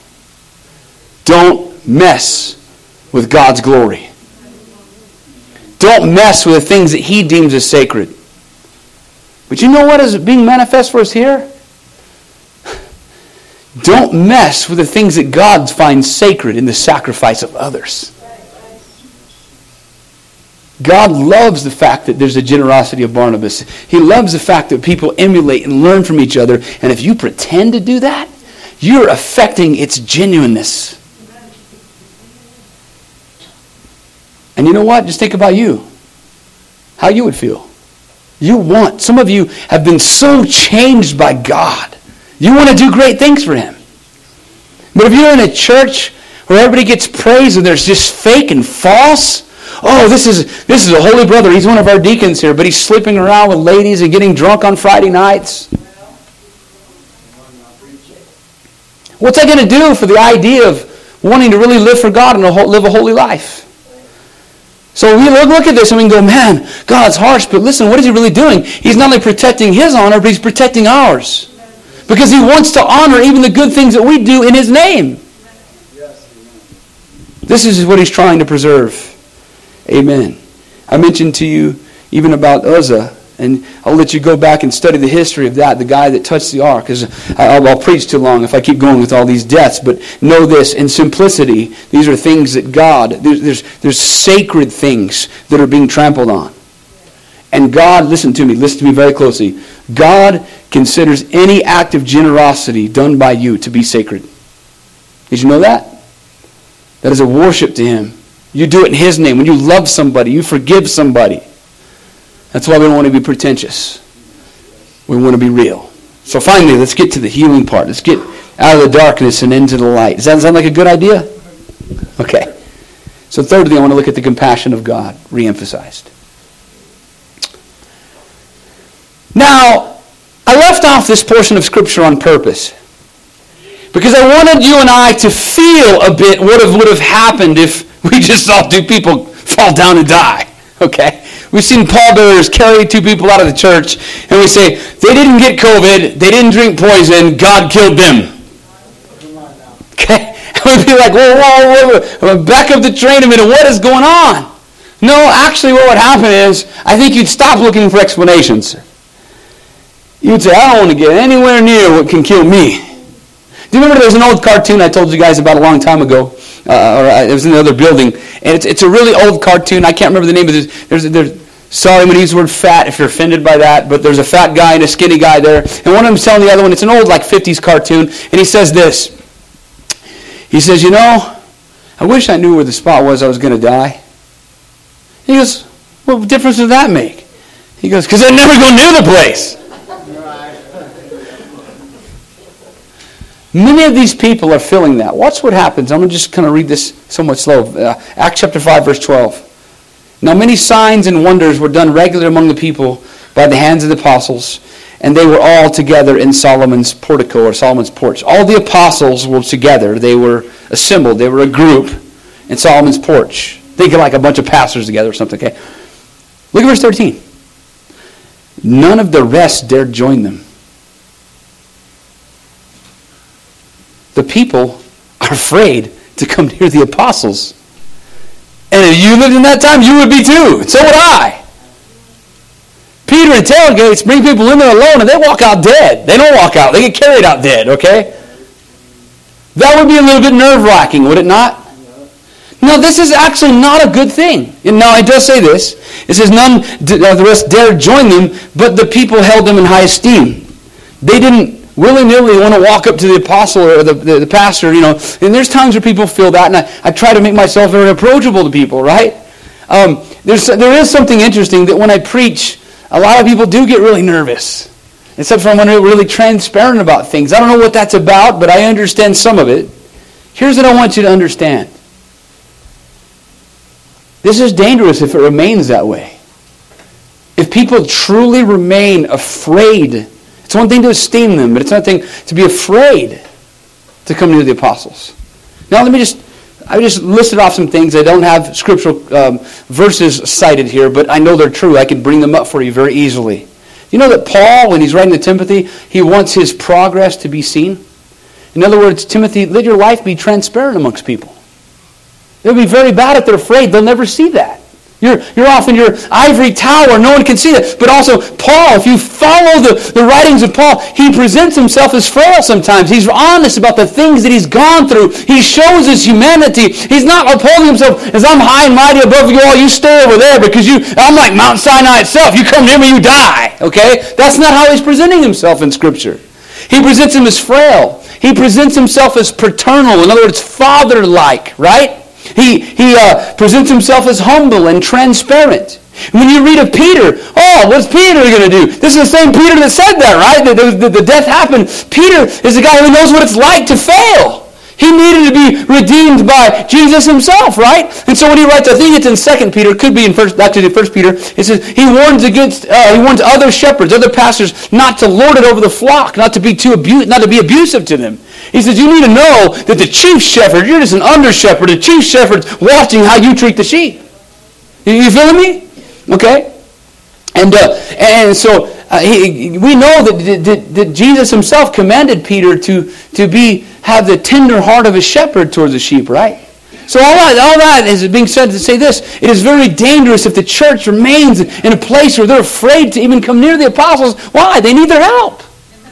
Don't mess with God's glory. don't mess with the things that he deems as sacred. But you know what is being manifest for us here? Don't mess with the things that God finds sacred in the sacrifice of others. God loves the fact that there's a generosity of Barnabas. He loves the fact that people emulate and learn from each other. And if you pretend to do that, you're affecting its genuineness. And you know what? Just think about you. How you would feel. You want, some of you have been so changed by God. You want to do great things for Him. But if you're in a church where everybody gets praise and there's just fake and false, oh, this is this is a holy brother. He's one of our deacons here, but he's sleeping around with ladies and getting drunk on Friday nights. What's that going to do for the idea of wanting to really live for God and live a holy life? So we look at this and we can go, man, God's harsh, but listen, what is He really doing? He's not only protecting His honor, but He's protecting ours. Because He wants to honor even the good things that we do in His name. This is what He's trying to preserve. Amen. I mentioned to you even about Uzzah, and I'll let you go back and study the history of that, the guy that touched the ark. Because I'll, I'll preach too long if I keep going with all these deaths. But know this, in simplicity, these are things that God, there's, there's, there's sacred things that are being trampled on. And God, listen to me, listen to me very closely. God considers any act of generosity done by you to be sacred. Did you know that? That is a worship to Him. You do it in His name. When you love somebody, you forgive somebody. That's why we don't want to be pretentious. We want to be real. So finally, let's get to the healing part. Let's get out of the darkness and into the light. Does that sound like a good idea? Okay. So thirdly, I want to look at the compassion of God, re-emphasized. Now, I left off this portion of Scripture on purpose because I wanted you and I to feel a bit what would have happened if we just saw two people fall down and die. Okay? We've seen pallbearers carry two people out of the church, and we say, they didn't get COVID, they didn't drink poison, God killed them. Okay? And we'd be like, whoa, whoa, whoa, back up the train a minute, what is going on? No, actually what would happen is, I think you'd stop looking for explanations. You'd say, I don't want to get anywhere near what can kill me. Do you remember there was an old cartoon I told you guys about a long time ago? Uh, or it was in another building. And it's it's a really old cartoon. I can't remember the name of it. There's, there's, sorry, I'm going to use the word fat if you're offended by that. But there's a fat guy and a skinny guy there. And one of them's telling the other one, it's an old like fifties cartoon. And he says this. He says, you know, I wish I knew where the spot was I was going to die. He goes, what difference does that make? He goes, because I'd never go near the place. Many of these people are feeling that. Watch what happens. I'm going to just kind of read this somewhat slow. Uh, Acts chapter five, verse twelve. Now many signs and wonders were done regularly among the people by the hands of the apostles, and they were all together in Solomon's portico or Solomon's porch. All the apostles were together. They were assembled. They were a group in Solomon's porch. Think of like a bunch of pastors together or something. Okay. Look at verse thirteen. None of the rest dared join them. The people are afraid to come near the apostles. And if you lived in that time, you would be too. So would I. Peter and tailgates bring people in there alone and they walk out dead. They don't walk out. They get carried out dead, okay? That would be a little bit nerve-wracking, would it not? No, this is actually not a good thing. And now it does say this. It says none of the rest dared join them, but the people held them in high esteem. They didn't willy-nilly want to walk up to the apostle or the, the, the pastor, you know. And there's times where people feel that, and I, I try to make myself very approachable to people, right? Um, there's there is something interesting that when I preach, a lot of people do get really nervous. Except for when I'm really transparent about things. I don't know what that's about, but I understand some of it. Here's what I want you to understand. This is dangerous if it remains that way. If people truly remain afraid, it's one thing to esteem them, but it's another thing to be afraid to come near the apostles. Now let me just, I just listed off some things. I don't have scriptural um, verses cited here, but I know they're true. I can bring them up for you very easily. You know that Paul, when he's writing to Timothy, he wants his progress to be seen? In other words, Timothy, let your life be transparent amongst people. It would be very bad if they're afraid. They'll never see that. You're, you're off in your ivory tower. No one can see that. But also, Paul, if you follow the, the writings of Paul, he presents himself as frail sometimes. He's honest about the things that he's gone through. He shows his humanity. He's not upholding himself as I'm high and mighty above you all. You stay over there because you, I'm like Mount Sinai itself. You come near me, you die. Okay? That's not how he's presenting himself in Scripture. He presents him as frail. He presents himself as paternal. In other words, father-like, right? He, he uh, presents himself as humble and transparent. When you read of Peter, oh, what's Peter going to do? This is the same Peter that said that, right? The, the, the death happened. Peter is the guy who knows what it's like to fail. He needed to be redeemed by Jesus himself, right? And so when he writes, I think it's in Second Peter, it could be in First, actually First Peter, it says he warns against, uh, he warns other shepherds, other pastors, not to lord it over the flock, not to be too abu- not to be abusive to them. He says you need to know that the chief shepherd, you're just an under shepherd. The chief shepherd's watching how you treat the sheep. You, you feeling me? Okay. And uh, and so uh, he, we know that, that, that Jesus himself commanded Peter to to be have the tender heart of a shepherd towards the sheep, right? So all that, all that is being said to say this: it is very dangerous if the church remains in a place where they're afraid to even come near the apostles. Why? They need their help.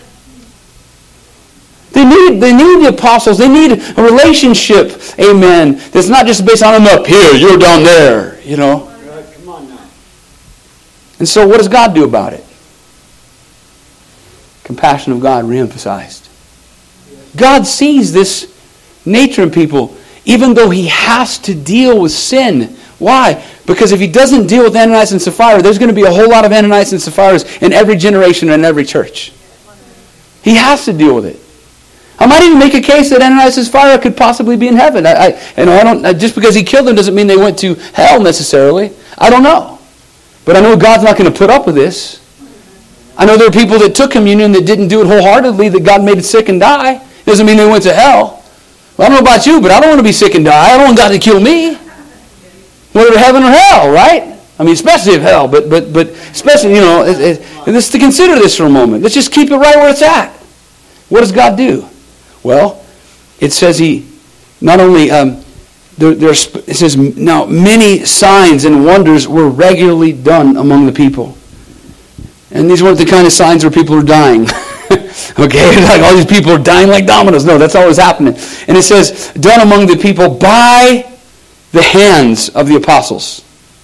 They need, they need the apostles. They need a relationship, amen, that's not just based on I'm up here, you're down there, you know. Right, come on now. And so what does God do about it? Compassion of God reemphasized. God sees this nature in people, even though he has to deal with sin. Why? Because if he doesn't deal with Ananias and Sapphira, there's going to be a whole lot of Ananias and Sapphira in every generation and in every church. He has to deal with it. I might even make a case that Ananias and Sapphira could possibly be in heaven. I, I, you know, I don't. Just because he killed them doesn't mean they went to hell necessarily. I don't know, but I know God's not going to put up with this. I know there are people that took communion that didn't do it wholeheartedly, that God made it sick and die. Doesn't mean they went to hell. Well, I don't know about you, but I don't want to be sick and die. I don't want God to kill me. Whether to heaven or hell, right? I mean, especially if hell, but but but especially, you know, it, it, let's to consider this for a moment. Let's just keep it right where it's at. What does God do? Well, it says he not only um, there, there's it says now many signs and wonders were regularly done among the people, and these weren't the kind of signs where people are dying. Okay, like all these people are dying like dominoes. No, that's always happening. And it says done among the people by the hands of the apostles.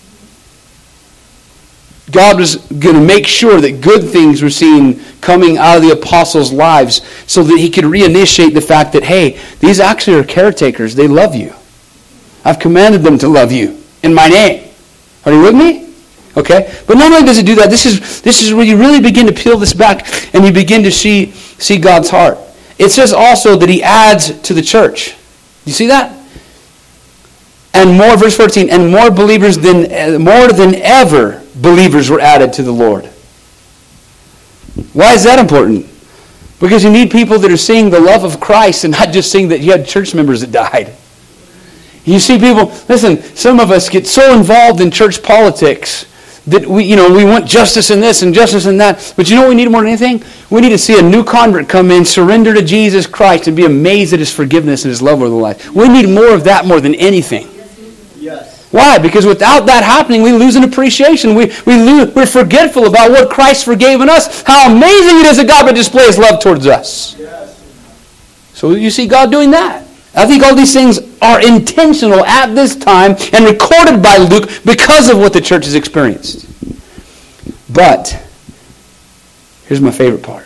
God was going to make sure that good things were seen coming out of the apostles' lives so that he could reinitiate the fact that, hey, these actually are caretakers. They love you. I've commanded them to love you in my name. Are you with me? Okay? But not only does it do that, this is this is where you really begin to peel this back and you begin to see, see God's heart. It says also that he adds to the church. You see that? And more, verse fourteen, and more believers than more than ever believers were added to the Lord. Why is that important? Because you need people that are seeing the love of Christ and not just seeing that you had church members that died. You see people, listen, some of us get so involved in church politics that we, you know, we want justice in this and justice in that. But you know what we need more than anything? We need to see a new convert come in, surrender to Jesus Christ, and be amazed at his forgiveness and his love over the life. We need more of that more than anything. Yes. Why? Because without that happening, we lose an appreciation. We, we lose, we're forgetful about what Christ forgave in us. How amazing it is that God would display his love towards us. Yes. So you see God doing that. I think all these things are intentional at this time and recorded by Luke because of what the church has experienced. But here's my favorite part.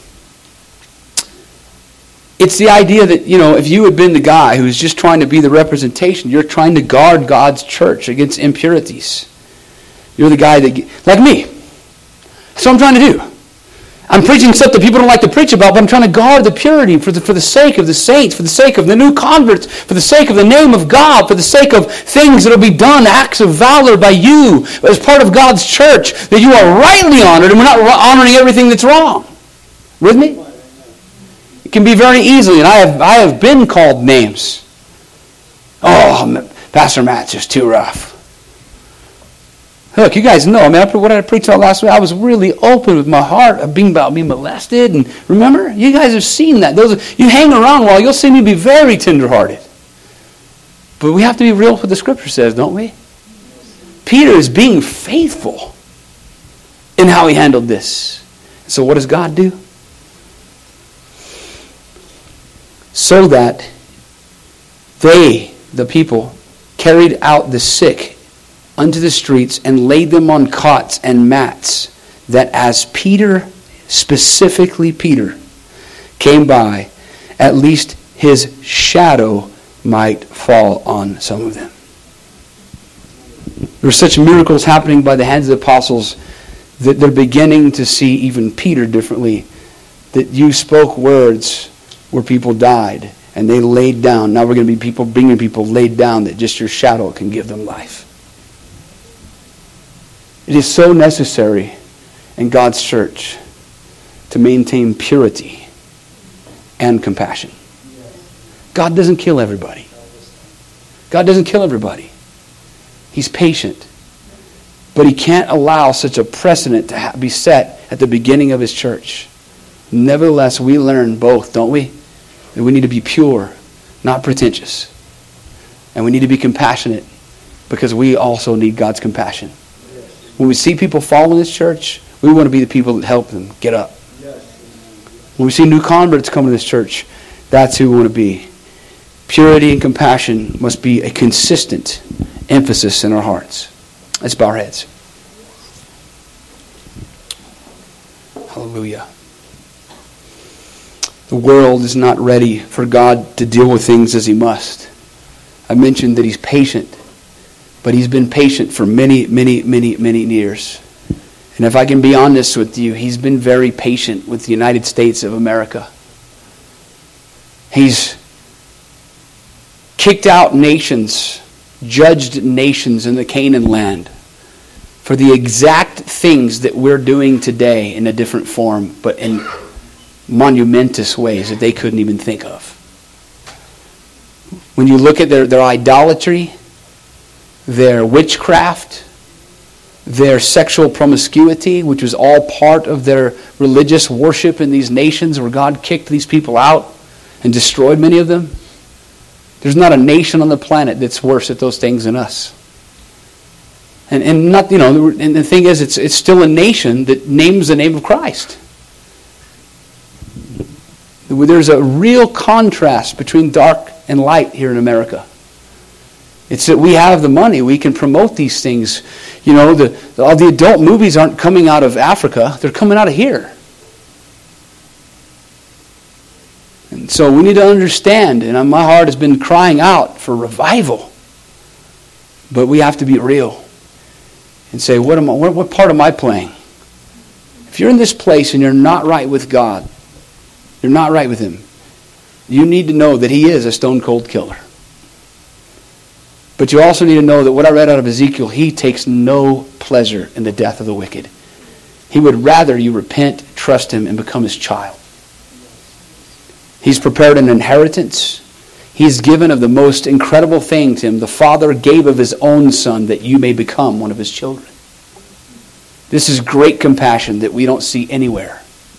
It's the idea that, you know, if you had been the guy who's just trying to be the representation, you're trying to guard God's church against impurities. You're the guy that, like me. That's what I'm trying to do. I'm preaching stuff that people don't like to preach about, but I'm trying to guard the purity for the, for the sake of the saints, for the sake of the new converts, for the sake of the name of God, for the sake of things that will be done, acts of valor by you as part of God's church, that you are rightly honored and we're not honoring everything that's wrong. With me? It can be very easily, and I have I have been called names. Oh, Pastor Matt's just too rough. Look, you guys know, I mean, what did I preach about last week? I was really open with my heart of being about being molested. And remember, you guys have seen that. Those you hang around a while, you'll see me be very tenderhearted. But we have to be real with what the Scripture says, don't we? Peter is being faithful in how he handled this. So what does God do? So that they, the people, carried out the sick unto the streets and laid them on cots and mats, that as Peter, specifically Peter, came by, at least his shadow might fall on some of them. There were such miracles happening by the hands of the apostles that they're beginning to see even Peter differently. That you spoke words where people died and they laid down. Now we're going to be people bringing people laid down that just your shadow can give them life. It is so necessary in God's church to maintain purity and compassion. God doesn't kill everybody. God doesn't kill everybody. He's patient. But he can't allow such a precedent to be set at the beginning of his church. Nevertheless, we learn both, don't we? That we need to be pure, not pretentious. And we need to be compassionate because we also need God's compassion. When we see people fall in this church, we want to be the people that help them get up. When we see new converts come to this church, that's who we want to be. Purity and compassion must be a consistent emphasis in our hearts. Let's bow our heads. Hallelujah. The world is not ready for God to deal with things as he must. I mentioned that he's patient, but he's been patient for many, many, many, many years. And if I can be honest with you, he's been very patient with the United States of America. He's kicked out nations, judged nations in the Canaan land for the exact things that we're doing today in a different form, but in monumentous ways that they couldn't even think of. When you look at their, their idolatry, their witchcraft, their sexual promiscuity, which was all part of their religious worship in these nations where God kicked these people out and destroyed many of them, there's not a nation on the planet that's worse at those things than us. And and not you know, and the thing is, it's it's still a nation that names the name of Christ. There's a real contrast between dark and light here in America. It's that we have the money, we can promote these things. You know, the all the adult movies aren't coming out of Africa; they're coming out of here. And so we need to understand, and my heart has been crying out for revival. But we have to be real and say, what am I, what, what part am I playing? If you're in this place and you're not right with God, you're not right with him, you need to know that he is a stone cold killer. But you also need to know that what I read out of Ezekiel, he takes no pleasure in the death of the wicked. He would rather you repent, trust him, and become his child. He's prepared an inheritance. He's given of the most incredible thing to him. The Father gave of his own Son that you may become one of his children. This is great compassion that we don't see anywhere.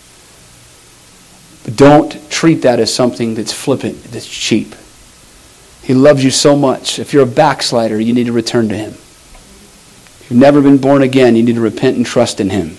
But don't treat that as something that's flippant, that's cheap. He loves you so much. If you're a backslider, you need to return to him. If you've never been born again, you need to repent and trust in him.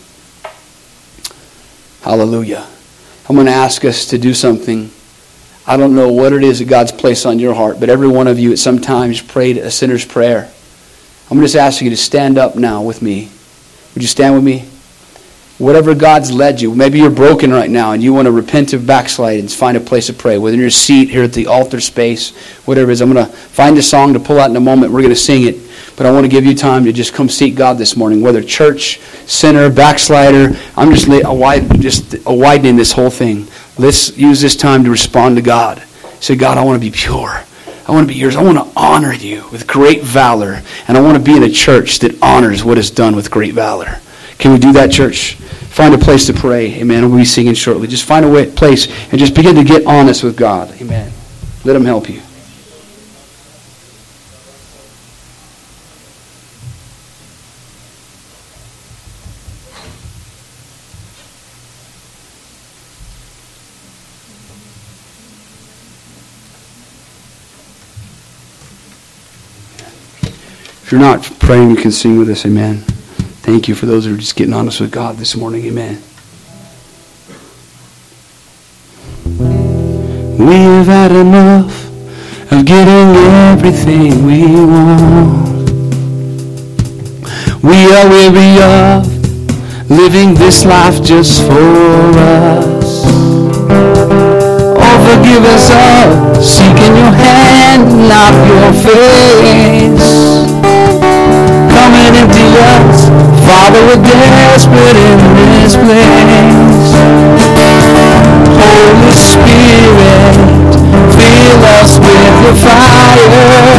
Hallelujah. I'm going to ask us to do something. I don't know what it is that God's placed on your heart, but every one of you at some times prayed a sinner's prayer. I'm just asking you to stand up now with me. Would you stand with me? Whatever God's led you. Maybe you're broken right now and you want to repent of backsliding and find a place to pray. Whether in your seat, here at the altar space, whatever it is. I'm going to find a song to pull out in a moment. We're going to sing it. But I want to give you time to just come seek God this morning. Whether church, sinner, backslider. I'm just, a wide, just a widening this whole thing. Let's use this time to respond to God. Say, God, I want to be pure. I want to be yours. I want to honor you with great valor. And I want to be in a church that honors what is done with great valor. Can we do that, church? Find a place to pray. Amen. We'll be singing shortly. Just find a way, place and just begin to get honest with God. Amen. Let him help you. If you're not praying, you can sing with us. Amen. Thank you for those who are just getting honest with God this morning. Amen. We have had enough of getting everything we want. We are weary of living this life just for us. Oh, forgive us all, seeking your hand, not your face. Come and empty us, Father, we're desperate in this place. Holy Spirit, fill us with your fire.